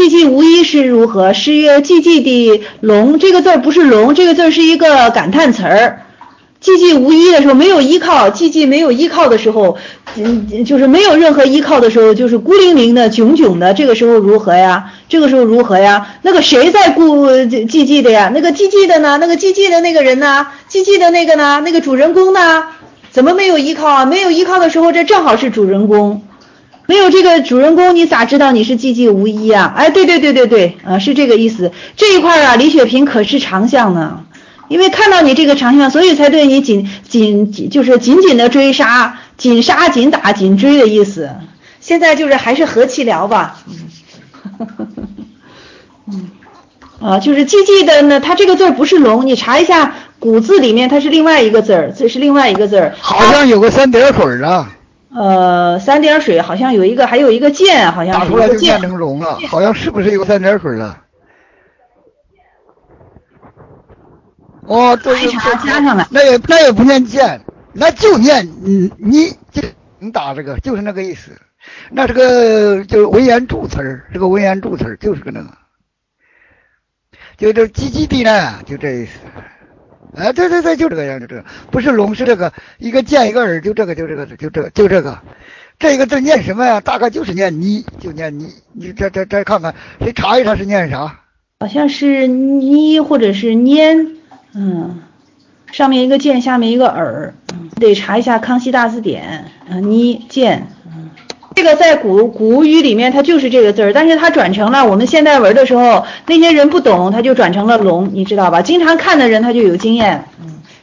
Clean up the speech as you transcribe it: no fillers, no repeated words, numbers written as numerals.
寂寂无依是如何？诗曰：寂寂的龙，这个字不是龙，这个字是一个感叹词儿。寂寂无依的时候，没有依靠，寂寂没有依靠的时候，就是没有任何依靠的时候，就是孤零零的、迥迥的，这个时候如何呀？这个时候如何呀？那个谁在寂寂的呀？那个寂寂的呢？那个寂寂的那个人呢？寂寂的那个呢？那个主人公呢？怎么没有依靠啊？没有依靠的时候，这正好是主人公。没有这个主人公，你咋知道你是寂寂无依啊？哎，对，是这个意思。这一块啊，李雪萍可是长项呢。因为看到你这个长项，所以才对你紧紧的追杀，紧杀紧打紧追的意思。现在就是还是和气聊吧。就是寂寂的呢，它这个字不是龙，你查一下古字里面它是另外一个字儿，这是另外一个字儿。 好像有个三点水啊。 三点水好像有一个，还有一个剑，好像打出来就念成龙了，好像是不是有三点水了？哦，对， 加上来， 那也不念剑，那就念你打这个就是那个意思。那这个就是文言助词儿，这个文言助词儿就是个那个，就这积极的呢，就这意思。哎，对，就这个样，就这个，不是龙是这个，一个剑一个耳，就这个，这个字念什么呀？大概就是念你，就念你，你再看看，谁查一查是念啥？ 好像是你或者是拈。上面一个剑，下面一个耳，得查一下康熙大字典。你剑，这个在古语里面它就是这个字儿，但是它转成了我们现代文的时候，那些人不懂，他就转成了龙，你知道吧？经常看的人他就有经验。